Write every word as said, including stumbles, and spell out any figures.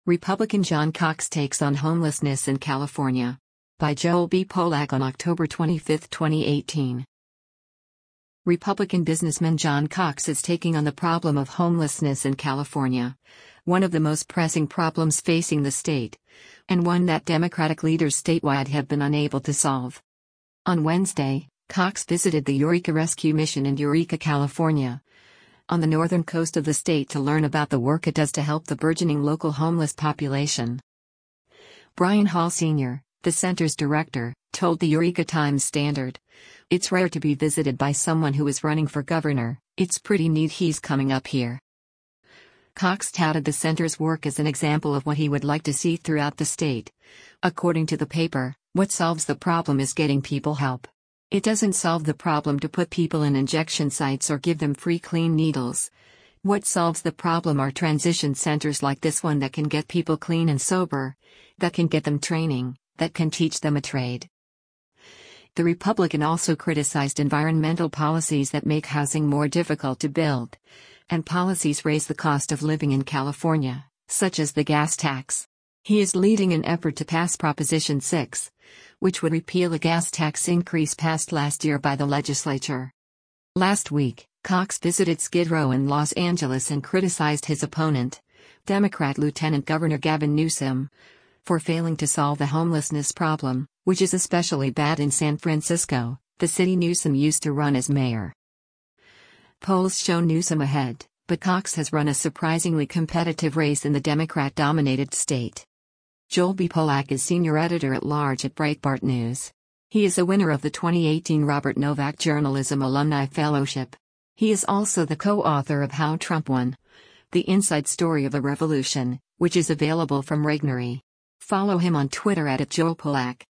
Republican John Cox takes on homelessness in California. By Joel B. Polak on October twenty-fifth, twenty eighteen. Republican businessman John Cox is taking on the problem of homelessness in California, one of the most pressing problems facing the state, and one that Democratic leaders statewide have been unable to solve. On Wednesday, Cox visited the Eureka Rescue Mission in Eureka, California, on the northern coast of the state to learn about the work it does to help the burgeoning local homeless population. Brian Hall Senior, the center's director, told the Eureka Times-Standard, "It's rare to be visited by someone who is running for governor. It's pretty neat he's coming up here." Cox touted the center's work as an example of what he would like to see throughout the state. According to the paper, what solves the problem is getting people help. It doesn't solve the problem to put people in injection sites or give them free clean needles. What solves the problem are transition centers like this one that can get people clean and sober, that can get them training, that can teach them a trade. The Republican also criticized environmental policies that make housing more difficult to build, and policies raise the cost of living in California, such as the gas tax. He is leading an effort to pass Proposition six, which would repeal a gas tax increase passed last year by the legislature. Last week, Cox visited Skid Row in Los Angeles and criticized his opponent, Democrat Lieutenant Governor Gavin Newsom, for failing to solve the homelessness problem, which is especially bad in San Francisco, the city Newsom used to run as mayor. Polls show Newsom ahead, but Cox has run a surprisingly competitive race in the Democrat-dominated state. Joel B. Polak is senior editor-at-large at Breitbart News. He is a winner of the twenty eighteen Robert Novak Journalism Alumni Fellowship. He is also the co-author of How Trump Won: The Inside Story of a Revolution, which is available from Regnery. Follow him on Twitter at Joel Polak.